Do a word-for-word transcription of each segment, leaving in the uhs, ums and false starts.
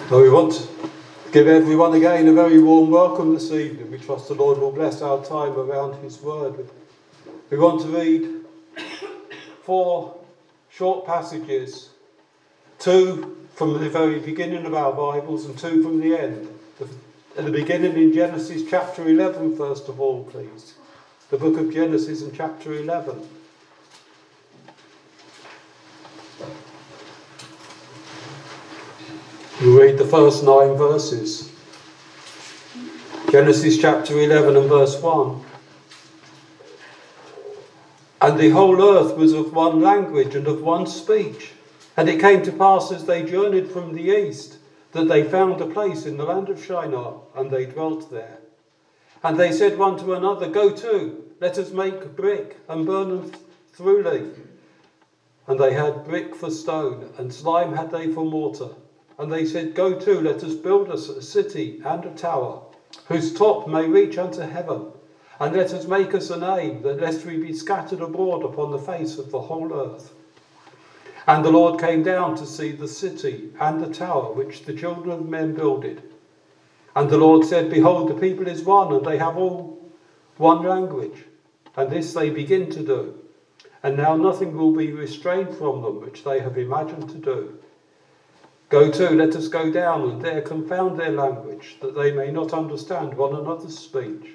Well, we want to give everyone again a very warm welcome this evening. We trust the Lord will bless our time around his word. We want to read four short passages, two from the very beginning of our Bibles and two from the end. At the beginning in Genesis chapter eleven, first of all, please. The book of Genesis and chapter eleven. We'll read the first nine verses. Genesis chapter eleven and verse one. And the whole earth was of one language and of one speech. And it came to pass as they journeyed from the east, that they found a place in the land of Shinar, and they dwelt there. And they said one to another, Go to, let us make brick, and burn them thoroughly. And they had brick for stone, and slime had they for mortar. And they said, Go to, let us build us a city and a tower, whose top may reach unto heaven. And let us make us a name, that lest we be scattered abroad upon the face of the whole earth. And the Lord came down to see the city and the tower which the children of men builded. And the Lord said, Behold, the people is one, and they have all one language. And this they begin to do. And now nothing will be restrained from them which they have imagined to do. Go to, let us go down, and there confound their language, that they may not understand one another's speech.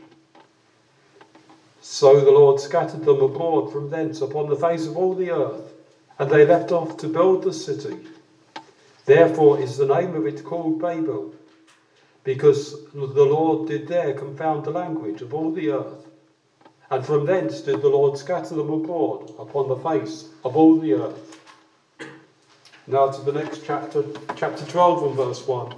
So the Lord scattered them abroad from thence upon the face of all the earth, and they left off to build the city. Therefore is the name of it called Babel, because the Lord did there confound the language of all the earth. And from thence did the Lord scatter them abroad upon the face of all the earth. Now to the next chapter, chapter twelve and verse one.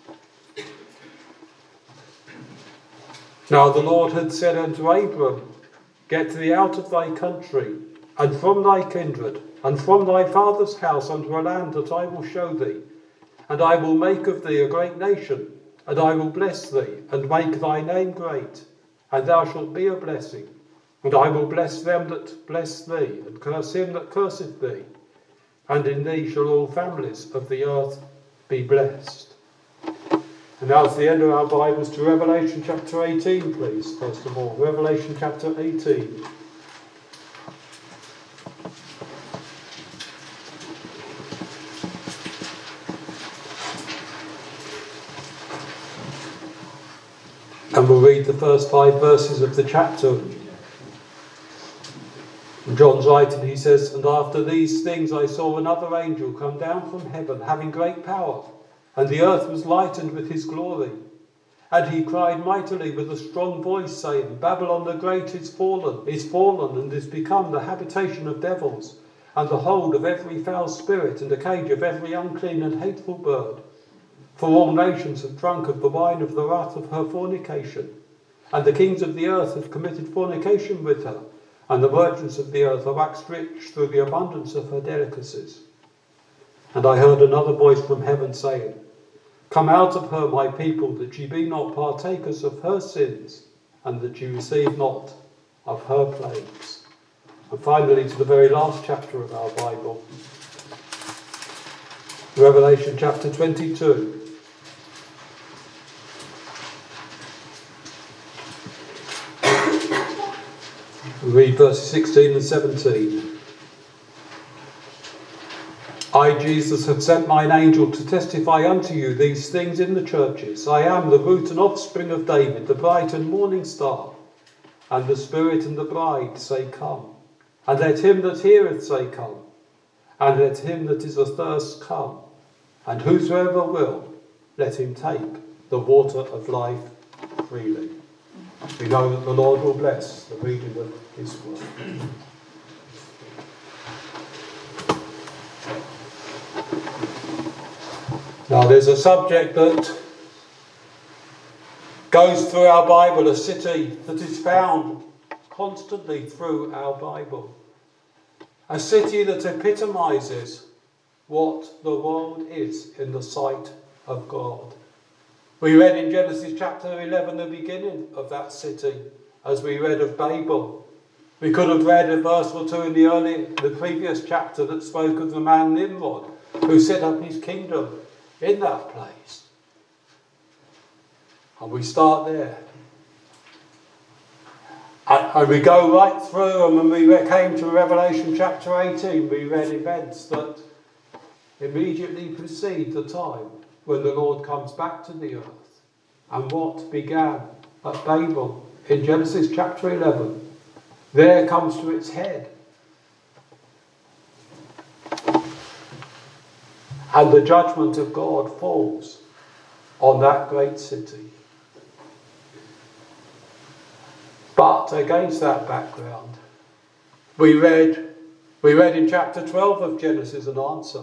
Now the Lord had said unto Abram, Get thee out of thy country, and from thy kindred, and from thy father's house unto a land that I will show thee. And I will make of thee a great nation, and I will bless thee, and make thy name great, and thou shalt be a blessing. And I will bless them that bless thee, and curse him that curseth thee. And in thee shall all families of the earth be blessed. And now to the end of our Bibles, to Revelation chapter eighteen, please, first of all. Revelation chapter eighteen. And we'll read the first five verses of the chapter. John's writing, he says, And after these things I saw another angel come down from heaven, having great power, and the earth was lightened with his glory. And he cried mightily with a strong voice, saying, Babylon the great is fallen, is fallen, and is become the habitation of devils, and the hold of every foul spirit, and the cage of every unclean and hateful bird. For all nations have drunk of the wine of the wrath of her fornication, and the kings of the earth have committed fornication with her, and the merchants of the earth are waxed rich through the abundance of her delicacies. And I heard another voice from heaven saying, Come out of her, my people, that ye be not partakers of her sins, and that ye receive not of her plagues. And finally, to the very last chapter of our Bible, Revelation chapter twenty-two. Read verses sixteen and seventeen. I, Jesus, have sent mine angel to testify unto you these things in the churches. I am the root and offspring of David, the bright and morning star. And the Spirit and the bride say, Come. And let him that heareth say, Come. And let him that is athirst come. And whosoever will, let him take the water of life freely. We know that the Lord will bless the reading of his word. Now there's a subject that goes through our Bible, a city that is found constantly through our Bible. A city that epitomizes what the world is in the sight of God. We read in Genesis chapter eleven the beginning of that city, as we read of Babel. We could have read a verse or two in the early, the previous chapter that spoke of the man Nimrod, who set up his kingdom in that place. And we start there. And we go right through, and when we came to Revelation chapter eighteen, we read events that immediately precede the time when the Lord comes back to the earth. And what began at Babel in Genesis chapter eleven, there comes to its head. And the judgment of God falls on that great city. But against that background, we read, we read in chapter twelve of Genesis an answer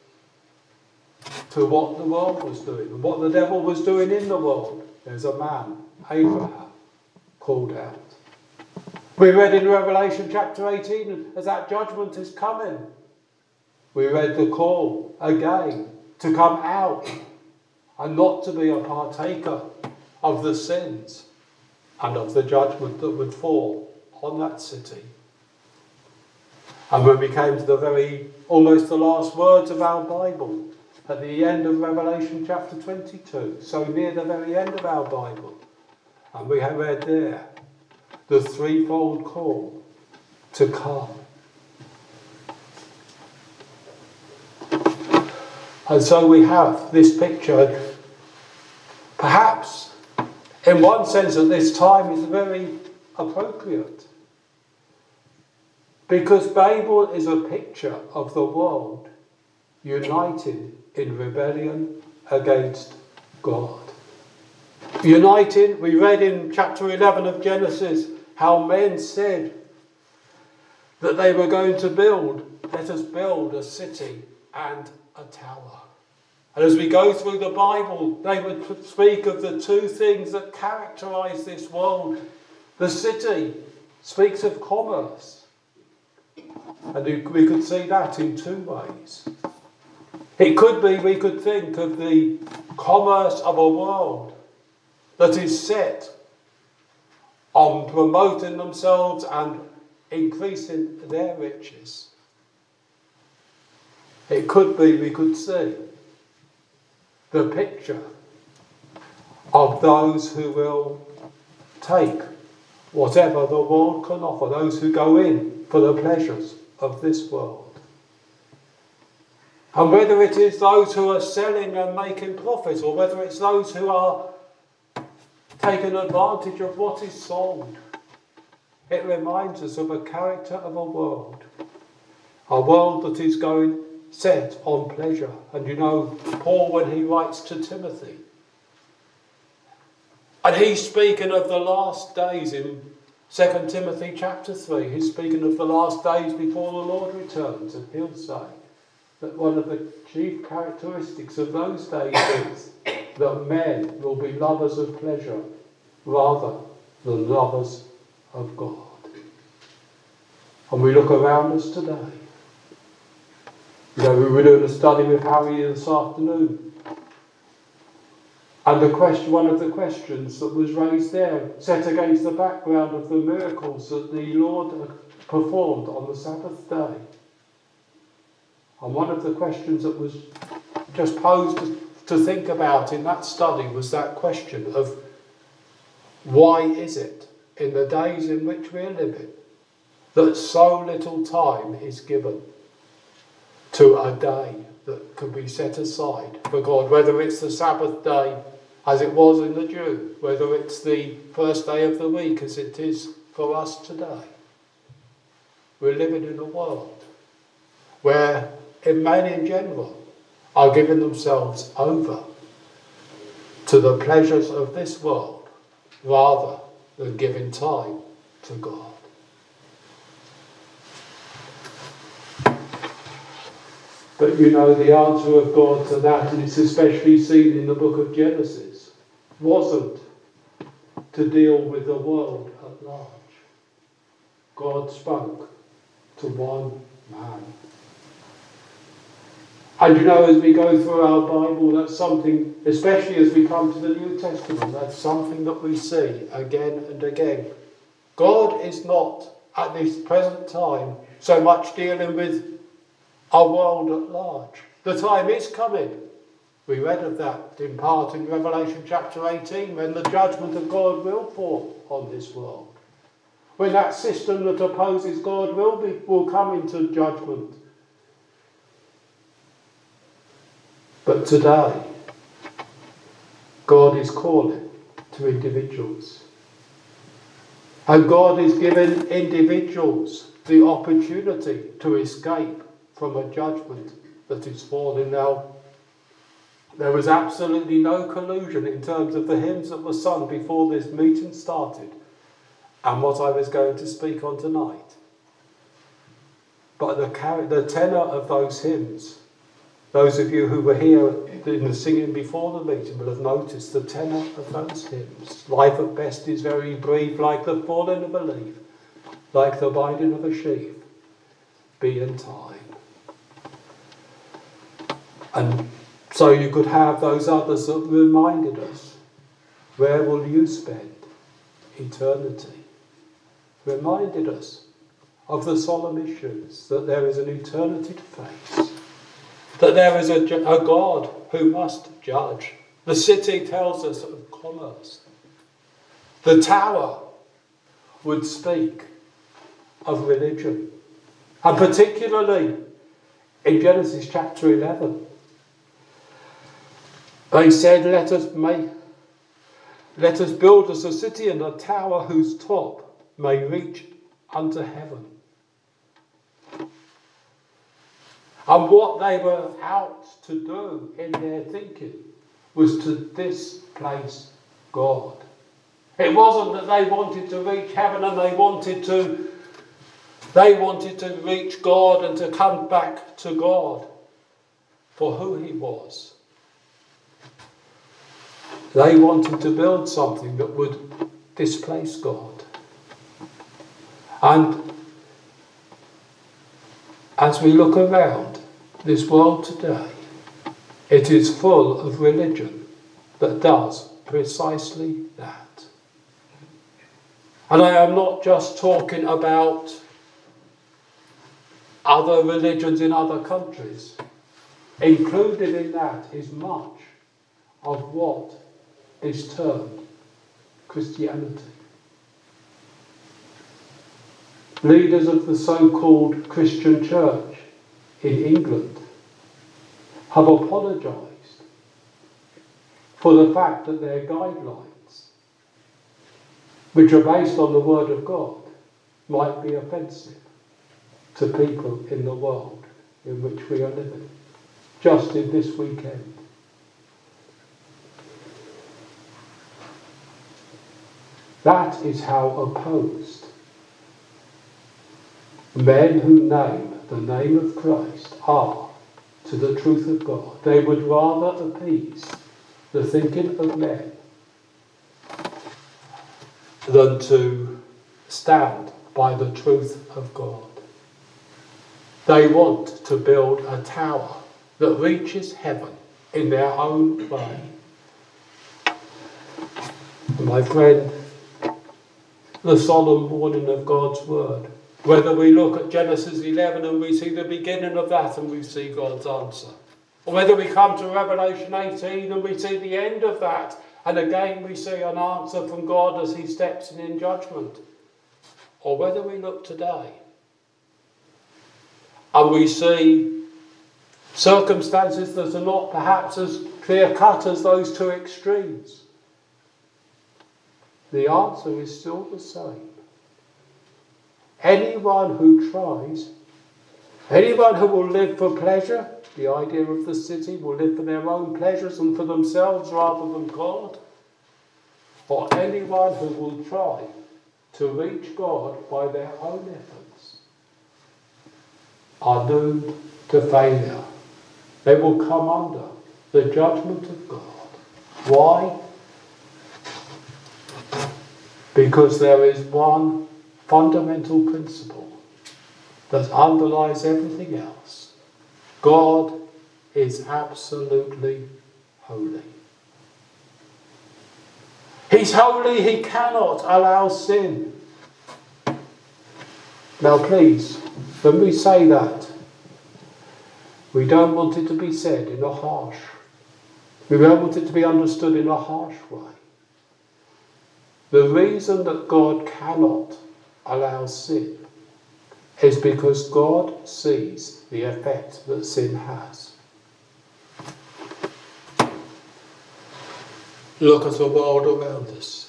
to what the world was doing and what the devil was doing in the world. There's a man, Abraham, called out. We read in Revelation chapter eighteen, as that judgment is coming, we read the call again to come out and not to be a partaker of the sins and of the judgment that would fall on that city. And when we came to the very, almost the last words of our Bible, at the end of Revelation chapter twenty-two, so near the very end of our Bible, and we have read there the threefold call to come. And so we have this picture, perhaps in one sense at this time is very appropriate, because Babel is a picture of the world united in rebellion against God. United, we read in chapter eleven of Genesis how men said that they were going to build, let us build a city and a tower. And as we go through the Bible, they would speak of the two things that characterize this world. The city speaks of commerce. And we could see that in two ways. It could be, we could think of the commerce of a world that is set on promoting themselves and increasing their riches. It could be, we could see the picture of those who will take whatever the world can offer, those who go in for the pleasures of this world. And whether it is those who are selling and making profits, or whether it's those who are taking advantage of what is sold, it reminds us of a character of a world. A world that is going set on pleasure. And you know, Paul, when he writes to Timothy, and he's speaking of the last days in Second Timothy chapter three, he's speaking of the last days before the Lord returns, and he'll say that one of the chief characteristics of those days is that men will be lovers of pleasure rather than lovers of God. And we look around us today. You know, we were doing a study with Harry this afternoon. And the question, one of the questions that was raised there, set against the background of the miracles that the Lord performed on the Sabbath day. And one of the questions that was just posed to, to think about in that study was that question of why is it in the days in which we're living that so little time is given to a day that can be set aside for God, whether it's the Sabbath day as it was in the Jew, whether it's the first day of the week as it is for us today. We're living in a world where men in general are giving themselves over to the pleasures of this world rather than giving time to God. But you know, the answer of God to that, and it's especially seen in the book of Genesis, wasn't to deal with the world at large. God spoke to one man. And you know, as we go through our Bible, that's something, especially as we come to the New Testament, that's something that we see again and again. God is not, at this present time, so much dealing with our world at large. The time is coming We read of that in part in Revelation chapter eighteen, when the judgment of God will fall on this world. When that system that opposes God will be will come into judgment. But today, God is calling to individuals. And God is giving individuals the opportunity to escape from a judgment that is falling. Now, there was absolutely no collusion in terms of the hymns that were sung before this meeting started and what I was going to speak on tonight. But the, the tenor of those hymns, those of you who were here in the singing before the meeting will have noticed the tenor of those hymns. Life at best is very brief, like the falling of a leaf, like the binding of a sheaf, be in time. And so you could have those others that reminded us, where will you spend eternity? Reminded us of the solemn issues, that there is an eternity to face, that there is a, a God who must judge. The city tells us of commerce. The tower would speak of religion. And particularly in Genesis chapter eleven, they said, let us make, let us build us a city and a tower whose top may reach unto heaven. And what they were out to do in their thinking was to displace God. It wasn't that they wanted to reach heaven and they wanted to they wanted to reach God and to come back to God for who he was. They wanted to build something that would displace God. And as we look around this world today, it is full of religion that does precisely that. And I am not just talking about other religions in other countries. Included in that is much of what is termed Christianity. Leaders of the so-called Christian church in England have apologised for the fact that their guidelines, which are based on the Word of God, might be offensive to people in the world in which we are living, just in this weekend. That is how opposed men who name the name of Christ are to the truth of God. They would rather appease the thinking of men than to stand by the truth of God. They want to build a tower that reaches heaven in their own way. My friend, the solemn warning of God's word, whether we look at Genesis eleven and we see the beginning of that and we see God's answer, or whether we come to Revelation eighteen and we see the end of that and again we see an answer from God as he steps in in judgment, or whether we look today and we see circumstances that are not perhaps as clear-cut as those two extremes, the answer is still the same. Anyone who tries, anyone who will live for pleasure, the idea of the city, will live for their own pleasures and for themselves rather than God, or anyone who will try to reach God by their own efforts, are doomed to failure. They will come under the judgment of God. Why? Because there is one fundamental principle that underlies everything else. God is absolutely holy. He's holy, he cannot allow sin. Now please, when we say that, we don't want it to be said in a harsh We don't want it to be understood in a harsh way. The reason that God cannot allow sin is because God sees the effect that sin has. Look at the world around us.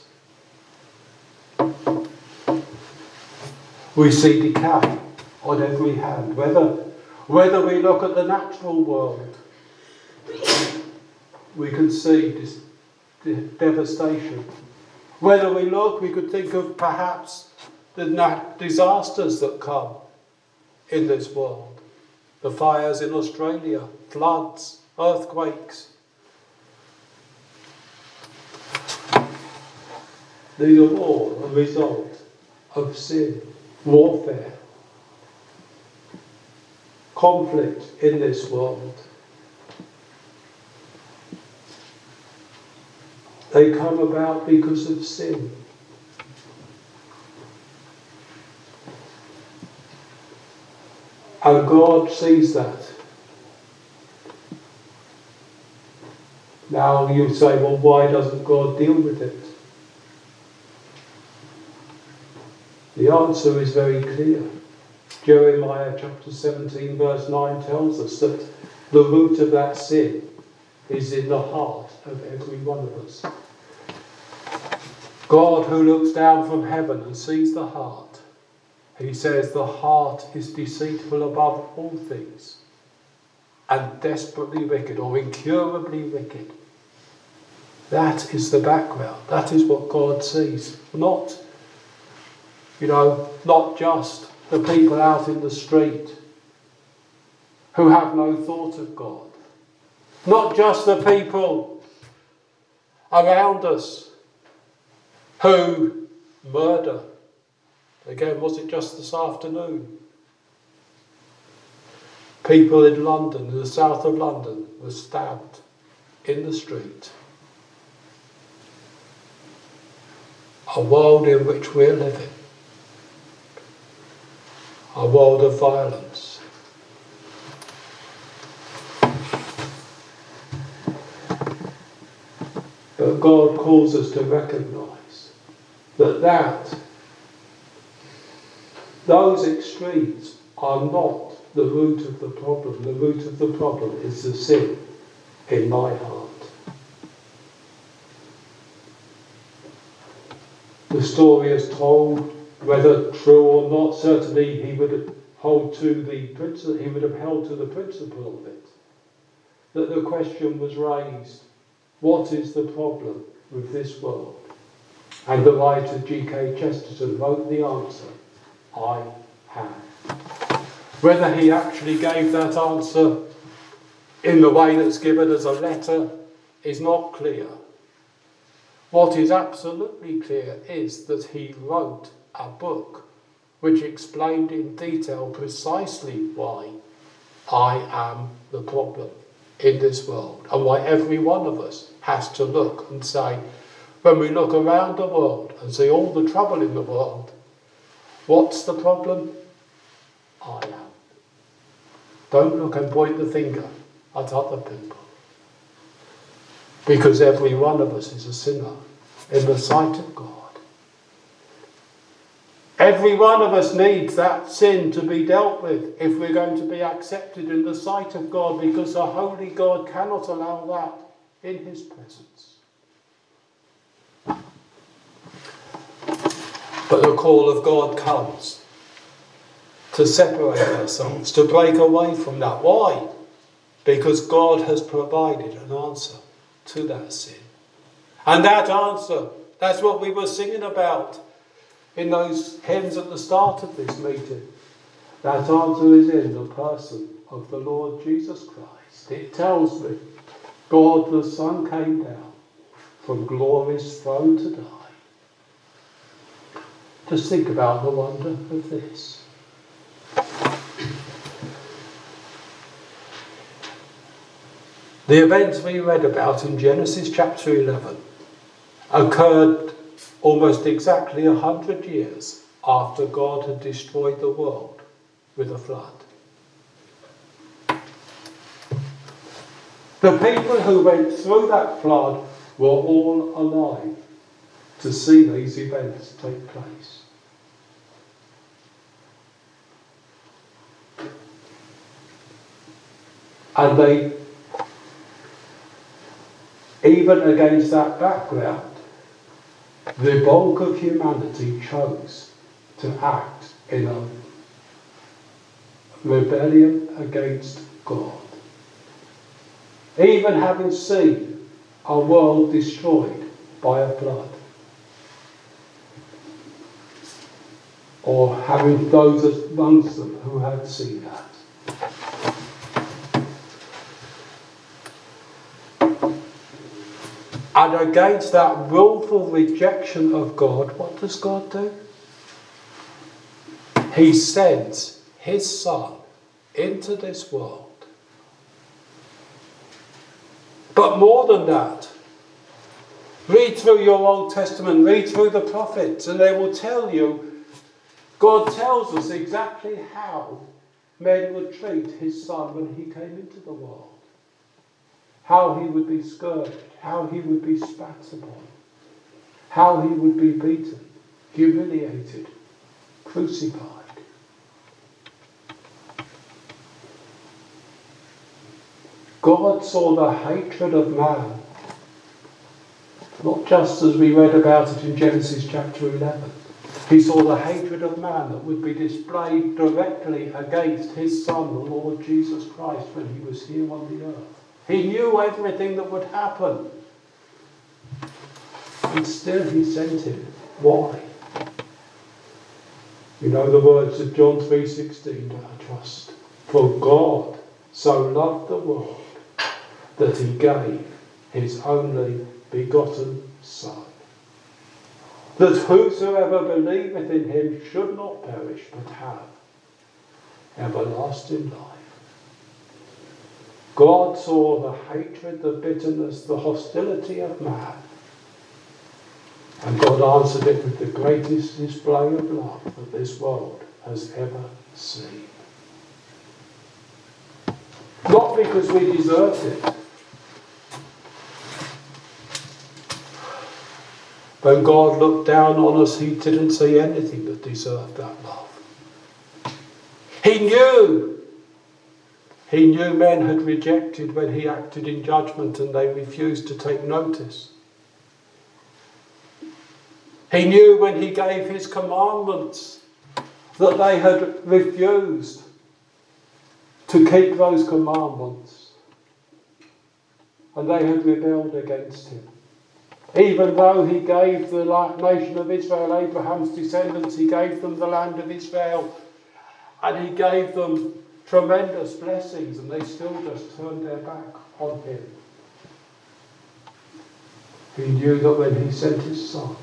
We see decay on every hand. Whether, whether we look at the natural world, we can see this, this devastation. Whether we look, we could think of perhaps the nat- disasters that come in this world. The fires in Australia, floods, earthquakes. These are all a result of sin, warfare, conflict in this world. They come about because of sin. And God sees that. Now you say, well, why doesn't God deal with it? The answer is very clear. Jeremiah chapter seventeen verse nine tells us that the root of that sin is in the heart of every one of us. God, who looks down from heaven and sees the heart, he says the heart is deceitful above all things and desperately wicked, or incurably wicked. That is the background. That is what God sees. Not, you know, not just the people out in the street who have no thought of God. Not just the people around us who murder. Again, was it just this afternoon? People in London, in the south of London, were stabbed in the street. A world in which we're living. A world of violence. But God calls us to recognise that that, those extremes are not the root of the problem. The root of the problem is the sin in my heart. The story is told, whether true or not, certainly he would hold to the principle, he would have held to the principle of it. That the question was raised, what is the problem with this world? And the writer G K Chesterton wrote the answer, I have. Whether he actually gave that answer in the way that's given as a letter is not clear. What is absolutely clear is that he wrote a book which explained in detail precisely why I am the problem in this world, and why every one of us has to look and say, when we look around the world and see all the trouble in the world, what's the problem? I am. Don't look and point the finger at other people, because every one of us is a sinner in the sight of God. Every one of us needs that sin to be dealt with if we're going to be accepted in the sight of God, because a holy God cannot allow that in his presence. But the call of God comes to separate ourselves, to break away from that. Why? Because God has provided an answer to that sin. And that answer, that's what we were singing about in those hymns at the start of this meeting. That answer is in the person of the Lord Jesus Christ. It tells me God the Son came down from glory's throne to die. Just think about the wonder of this. The events we read about in Genesis chapter eleven occurred almost exactly a hundred years after God had destroyed the world with a flood. The people who went through that flood were all alive to see these events take place. And they, even against that background, the bulk of humanity chose to act in a rebellion against God. Even having seen a world destroyed by a flood, or having those amongst them who had seen that. And against that willful rejection of God, what does God do? He sends his Son into this world. But more than that, read through your Old Testament, read through the prophets, and they will tell you, God tells us exactly how men would treat his Son when he came into the world. How he would be scourged, how he would be spat upon, how he would be beaten, humiliated, crucified. God saw the hatred of man, not just as we read about it in Genesis chapter eleven. He saw the hatred of man that would be displayed directly against his Son, the Lord Jesus Christ, when he was here on the earth. He knew everything that would happen. And still he sent him. Why? You know the words of John three sixteen, I trust. For God so loved the world that he gave his only begotten Son, that whosoever believeth in him should not perish but have everlasting life. God saw the hatred, the bitterness, the hostility of man, and God answered it with the greatest display of love that this world has ever seen. Not because we deserved it. When God looked down on us, he didn't see anything that deserved that love. He knew. He knew men had rejected when he acted in judgment and they refused to take notice. He knew when he gave his commandments that they had refused to keep those commandments and they had rebelled against him. Even though he gave the nation of Israel, Abraham's descendants, he gave them the land of Israel and he gave them tremendous blessings, and they still just turned their back on him. He knew that when he sent his Son,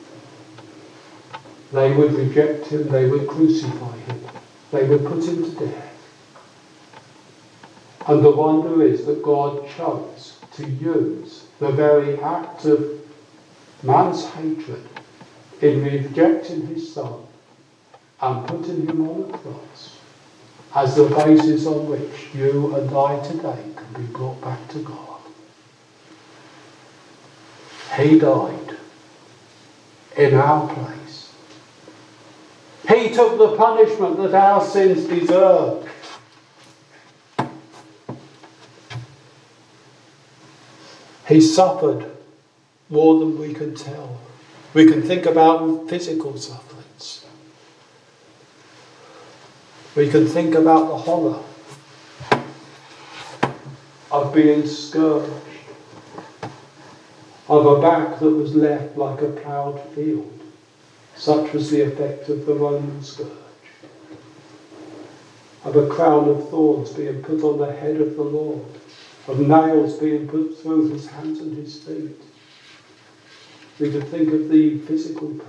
they would reject him, they would crucify him, they would put him to death. And the wonder is that God chose to use the very act of man's hatred in rejecting his Son and putting him on the cross as the basis on which you and I today can be brought back to God. He died in our place. He took the punishment that our sins deserved. He suffered more than we can tell. We can think about physical sufferings. We can think about the horror of being scourged, of a back that was left like a ploughed field. Such was the effect of the Roman scourge. Of a crown of thorns being put on the head of the Lord, of nails being put through his hands and his feet. We could think of the physical pain.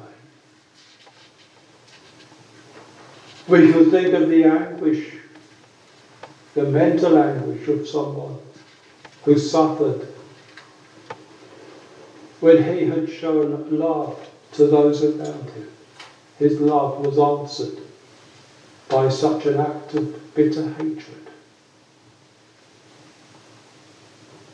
We could think of the anguish, the mental anguish of someone who suffered when he had shown love to those around him. His love was answered by such an act of bitter hatred.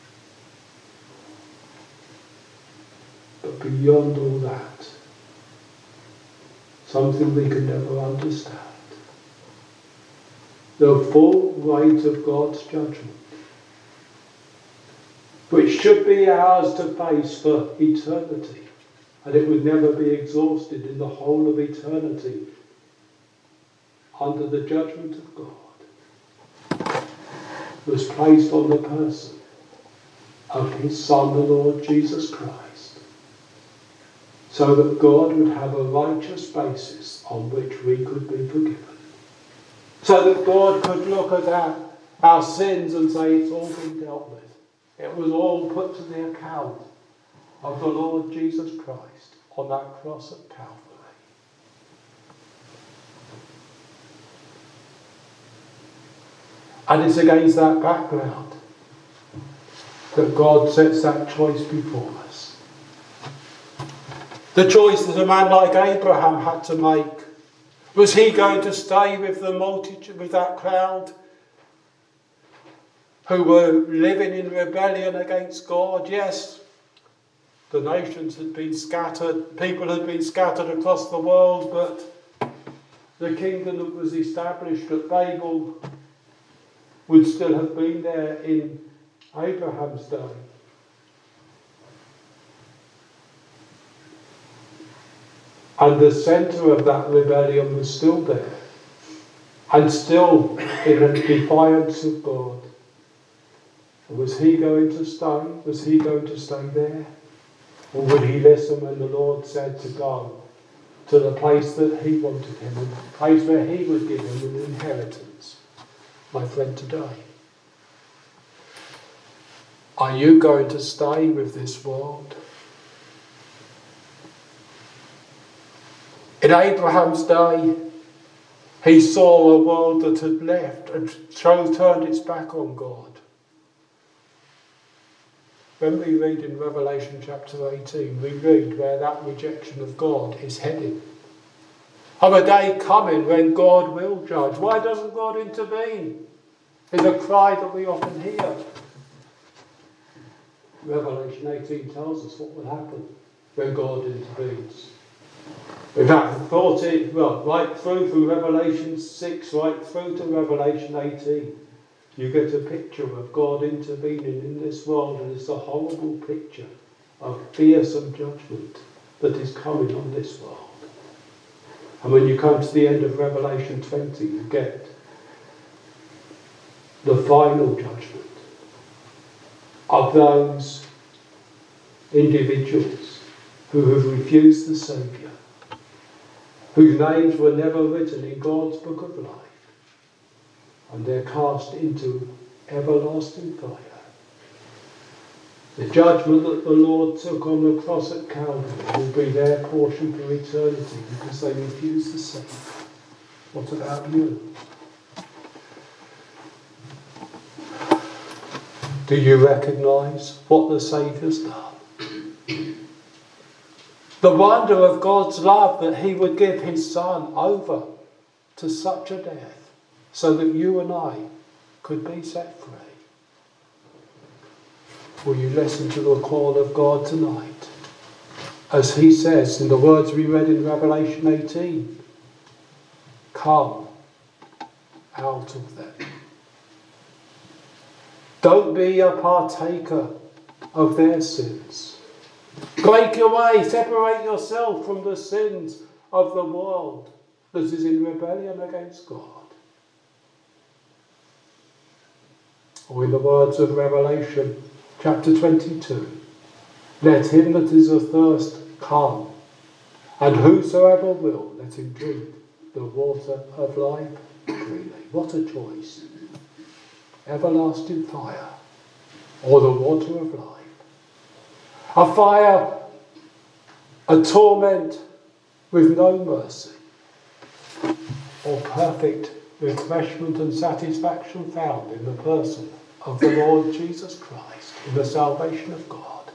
But beyond all that, something we can never understand, the full weight of God's judgment, which should be ours to face for eternity, and it would never be exhausted in the whole of eternity under the judgment of God, was placed on the person of his Son, the Lord Jesus Christ, so that God would have a righteous basis on which we could be forgiven. So that God could look at our, our sins and say it's all been dealt with. It was all put to the account of the Lord Jesus Christ on that cross at Calvary. And it's against that background that God sets that choice before us. The choice that a man like Abraham had to make. Was he going to stay with the multitude, with that crowd who were living in rebellion against God? Yes, the nations had been scattered, people had been scattered across the world, but the kingdom that was established at Babel would still have been there in Abraham's day. And the centre of that rebellion was still there, and still in a defiance of God. Was he going to stay? Was he going to stay there? Or would he listen when the Lord said to go to the place that he wanted him, and the place where he would give him an inheritance? My friend, today, are you going to stay with this world? In Abraham's day, he saw a world that had left and so turned its back on God. When we read in Revelation chapter eighteen, we read where that rejection of God is heading. Of a day coming when God will judge. Why doesn't God intervene? Is a cry that we often hear. Revelation eighteen tells us what will happen when God intervenes. In fact, thought it, well, right through from Revelation six, right through to Revelation eighteen, you get a picture of God intervening in this world, and it's a horrible picture of fearsome judgment that is coming on this world. And when you come to the end of Revelation twenty, you get the final judgment of those individuals who have refused the Saviour, whose names were never written in God's book of life, and they're cast into everlasting fire. The judgment that the Lord took on the cross at Calvary will be their portion for eternity because they refused the Saviour. What about you? Do you recognise what the Saviour's done? The wonder of God's love that he would give his Son over to such a death so that you and I could be set free. Will you listen to the call of God tonight? As he says in the words we read in Revelation eighteen, come out of them. Don't be a partaker of their sins. Break away, separate yourself from the sins of the world that is in rebellion against God. Or in the words of Revelation chapter twenty-two, let him that is athirst come, and whosoever will, let him drink the water of life freely. What a choice. Everlasting fire, or the water of life. A fire, a torment with no mercy, or perfect refreshment and satisfaction found in the person of the Lord Jesus Christ, in the salvation of God.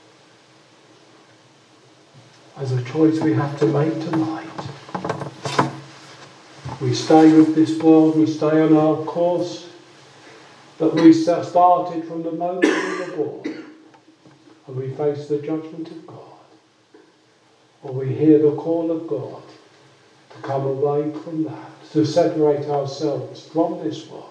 As a choice we have to make tonight. We stay with this world, we stay on our course that we started from the moment we were born, and we face the judgment of God. or we hear the call of God to come away from that, to separate ourselves from this world,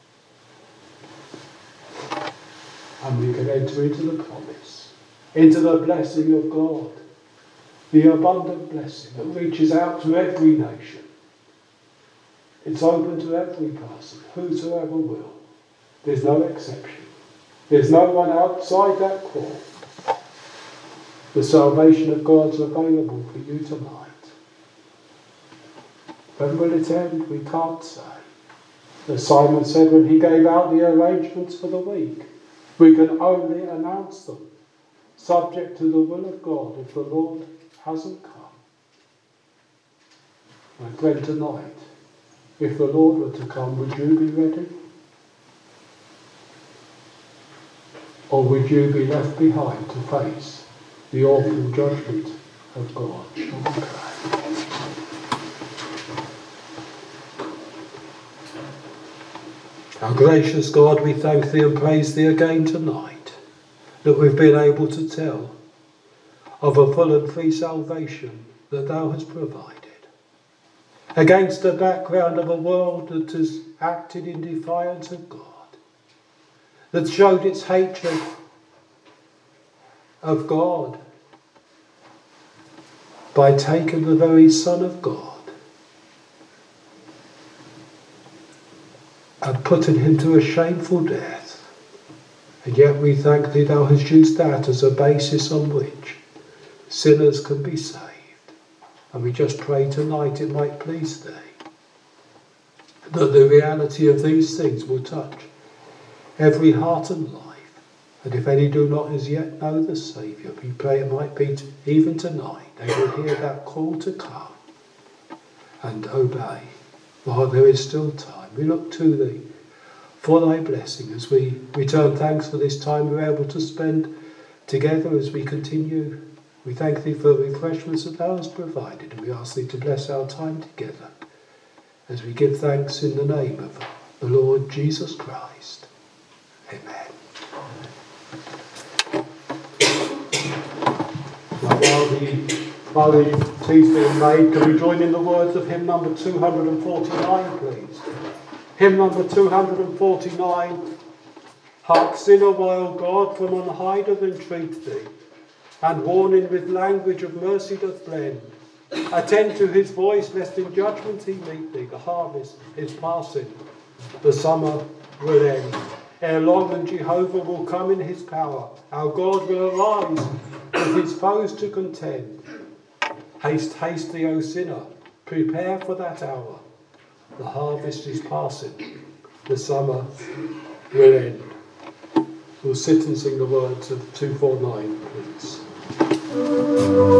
and we can enter into the promise, into the blessing of God, the abundant blessing that reaches out to every nation. It's open to every person, whosoever will. There's no exception. There's no one outside that call. The salvation of God's available for you tonight. When will it end? We can't say. As Simon said when he gave out the arrangements for the week, we can only announce them, subject to the will of God if the Lord hasn't come. My friend, tonight, if the Lord were to come, would you be ready? Or would you be left behind to face the awful judgment of God? Shall we pray? Our gracious God, we thank thee and praise thee again tonight that we've been able to tell of a full and free salvation that thou hast provided, against the background of a world that has acted in defiance of God, that showed its hatred of God by taking the very Son of God and putting him to a shameful death. And yet we thank thee thou hast used that as a basis on which sinners can be saved. And we just pray tonight it might please thee that the reality of these things will touch every heart and life. And if any do not as yet know the Saviour, we pray it might be to, even tonight, they will hear that call to come and obey while there is still time. We look to thee for thy blessing as we return thanks for this time we're able to spend together as we continue. We thank thee for the refreshments that thou hast provided, and we ask thee to bless our time together as we give thanks in the name of the Lord Jesus Christ. Amen. Now, while the, while the tea's being made, can we join in the words of hymn number two forty-nine, please? Hymn number two forty-nine. Hark, sinner, while God from on high doth entreat thee, and warning with language of mercy doth blend. Attend to his voice, lest in judgment he meet thee. The harvest is passing, the summer will end. Ere long and Jehovah will come in his power. Our God will arise with his foes to contend. Haste, haste thee, O sinner, prepare for that hour. The harvest is passing, the summer will end. We'll sit and sing the words of two forty-nine, please.